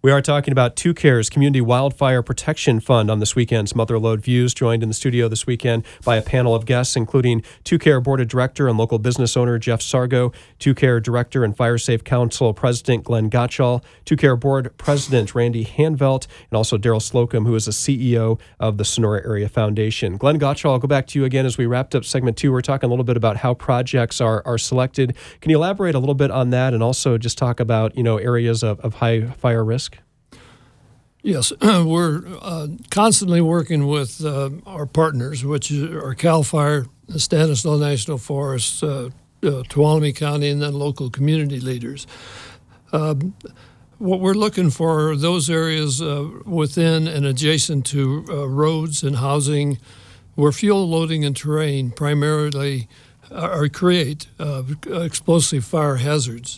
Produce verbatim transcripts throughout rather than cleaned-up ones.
We are talking about Two Cares Community Wildfire Protection Fund on this weekend's Mother Lode Views, joined in the studio this weekend by a panel of guests, including Two Care Board of Director and local business owner Jeff Sargo, Two Care Director and Fire Safe Council President Glenn Gottschall, Two Care Board President Randy Hanvelt, and also Daryl Slocum, who is the C E O of the Sonora Area Foundation. Glenn Gottschall, I'll go back to you again as we wrapped up segment two. We're talking a little bit about how projects are are selected. Can you elaborate a little bit on that, and also just talk about, you know, areas of, of high fire risk? Yes, we're uh, constantly working with uh, our partners, which are CAL FIRE, Stanislaus National Forest, uh, uh, Tuolumne County, and then local community leaders. Um, what we're looking for are those areas uh, within and adjacent to uh, roads and housing where fuel loading and terrain primarily are create uh, explosive fire hazards.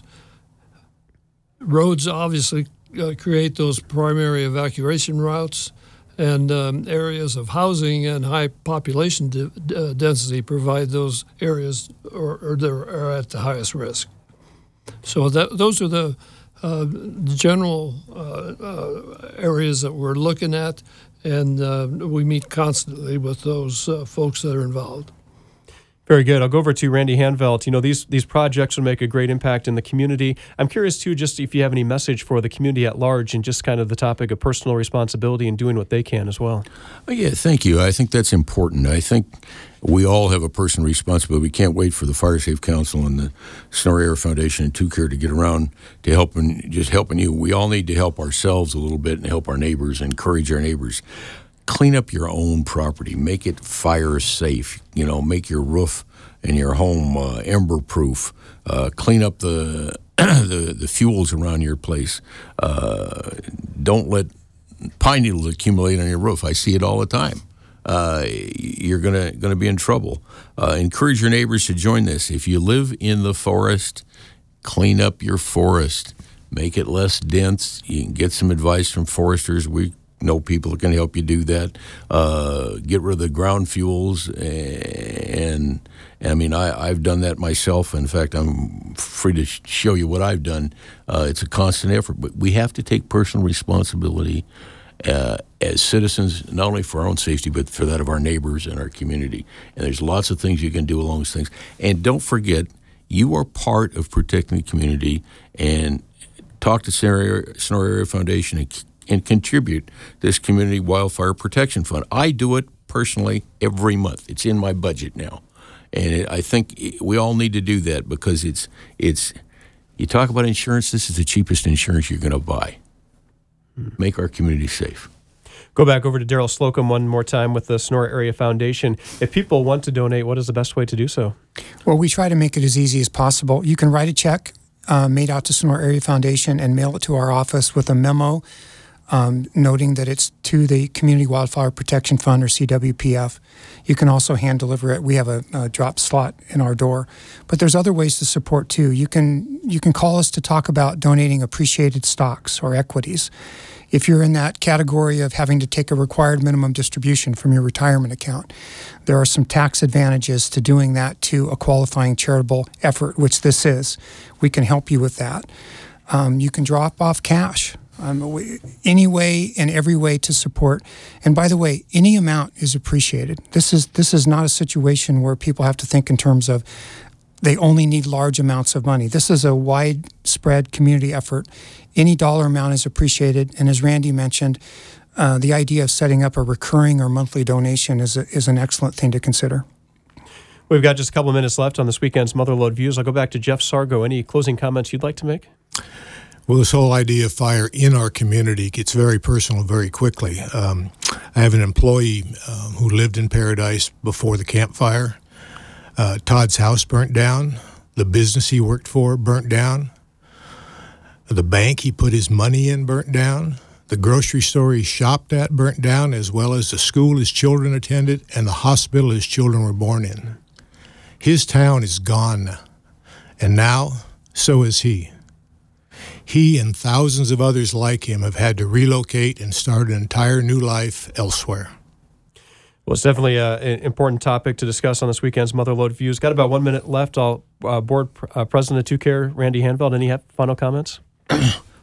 Roads obviously Uh, create those primary evacuation routes, and um, areas of housing and high population de- uh, density provide those areas or, or that are at the highest risk. So that, those are the uh, general uh, uh, areas that we're looking at, and uh, we meet constantly with those uh, folks that are involved. Very good. I'll go over to Randy Hanvelt. You know, these these projects will make a great impact in the community. I'm curious, too, just if you have any message for the community at large and just kind of the topic of personal responsibility and doing what they can as well. Oh, yeah, thank you. I think that's important. I think we all have a personal responsibility. We can't wait for the Fire Safe Council and the Sonora Area Foundation and Two Care to get around to helping, just helping you. We all need to help ourselves a little bit and help our neighbors, encourage our neighbors. Clean up your own property. Make it fire safe. You know, make your roof and your home uh, ember proof. Uh, clean up the, the the fuels around your place. Uh, don't let pine needles accumulate on your roof. I see it all the time. Uh, you're gonna gonna be in trouble. Uh, encourage your neighbors to join this. If you live in the forest, clean up your forest. Make it less dense. You can get some advice from foresters. We know people that can help you do that. Uh, get rid of the ground fuels, and, and I mean, I, I've done that myself. In fact, I'm free to sh- show you what I've done. Uh, it's a constant effort, but we have to take personal responsibility uh, as citizens, not only for our own safety, but for that of our neighbors and our community. And there's lots of things you can do along those things. And don't forget, you are part of protecting the community, and talk to Sonora Area Foundation and and contribute to this Community Wildfire Protection Fund. I do it personally every month. It's in my budget now. And it, I think we all need to do that, because it's, it's you talk about insurance, this is the cheapest insurance you're going to buy. Make our community safe. Go back over to Daryl Slocum one more time with the Sonora Area Foundation. If people want to donate, what is the best way to do so? Well, we try to make it as easy as possible. You can write a check uh, made out to Sonora Area Foundation and mail it to our office with a memo Um, noting that it's to the Community Wildfire Protection Fund, or C W P F. You can also hand deliver it. We have a, a drop slot in our door. But there's other ways to support too. You can you can call us to talk about donating appreciated stocks or equities. If you're in that category of having to take a required minimum distribution from your retirement account, there are some tax advantages to doing that to a qualifying charitable effort, which this is. We can help you with that. Um, you can drop off cash. Um, any way and every way to support. And by the way, any amount is appreciated. This is this is not a situation where people have to think in terms of they only need large amounts of money. This is a widespread community effort. Any dollar amount is appreciated. And as Randy mentioned, uh, the idea of setting up a recurring or monthly donation is a, is an excellent thing to consider. We've got just a couple of minutes left on this weekend's Mother Lode Views. I'll go back to Jeff Sargo. Any closing comments you'd like to make? Well, this whole idea of fire in our community gets very personal very quickly. Um, I have an employee um, who lived in Paradise before the campfire. Uh, Todd's house burnt down. The business he worked for burnt down. The bank he put his money in burnt down. The grocery store he shopped at burnt down, as well as the school his children attended and the hospital his children were born in. His town is gone, and now so is he. He and thousands of others like him have had to relocate and start an entire new life elsewhere. Well, it's definitely uh, an important topic to discuss on this weekend's Mother Lode Views. Got about one minute left. I'll uh, board uh, president of Two Care, Randy Hanvelt. Any final comments?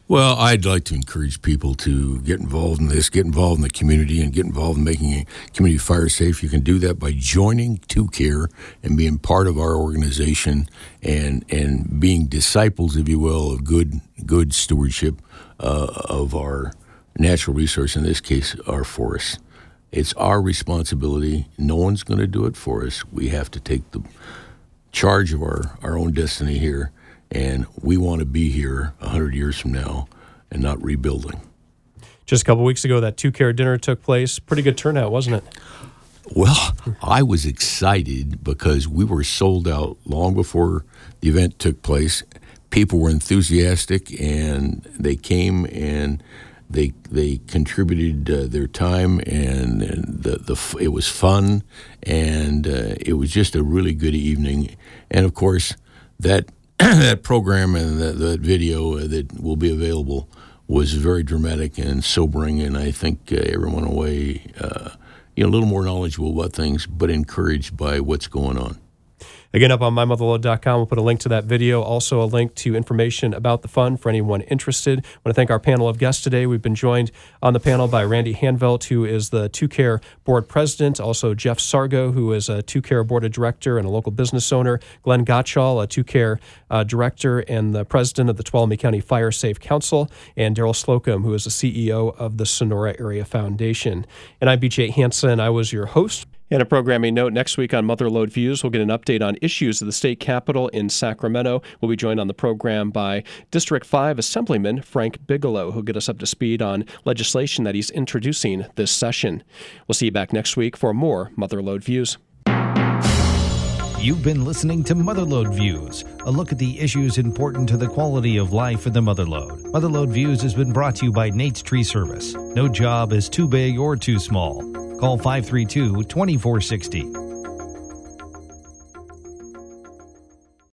Well, I'd like to encourage people to get involved in this, get involved in the community, and get involved in making a community fire safe. You can do that by joining two care and being part of our organization and and being disciples, if you will, of good good stewardship uh, of our natural resource, in this case, our forests. It's our responsibility. No one's going to do it for us. We have to take the charge of our, our own destiny here. And we want to be here one hundred years from now and not rebuilding. Just a couple weeks ago, that two care dinner took place. Pretty good turnout, wasn't it? Well, I was excited because we were sold out long before the event took place. People were enthusiastic, and they came and they they contributed uh, their time, and, and the the it was fun, and uh, it was just a really good evening. And of course, that. that program and that, that video that will be available was very dramatic and sobering, and I think uh, everyone away, uh, you know, a little more knowledgeable about things, but encouraged by what's going on. Again, up on my mother lode dot com, we'll put a link to that video, also a link to information about the fund for anyone interested. I want to thank our panel of guests today. We've been joined on the panel by Randy Hanvelt, who is the two care board president, also Jeff Sargo, who is a two care board of director and a local business owner, Glenn Gottschall, a two care uh, director and the president of the Tuolumne County Fire Safe Council, and Daryl Slocum, who is the C E O of the Sonora Area Foundation. And I'm B J Hansen. I was your host. And a programming note, next week on Mother Lode Views, we'll get an update on issues of the state capitol in Sacramento. We'll be joined on the program by District five Assemblyman Frank Bigelow, who'll get us up to speed on legislation that he's introducing this session. We'll see you back next week for more Mother Lode Views. You've been listening to Mother Lode Views, a look at the issues important to the quality of life in the Mother Lode. Mother Lode Views has been brought to you by Nate's Tree Service. No job is too big or too small. Call five three two, two four six zero.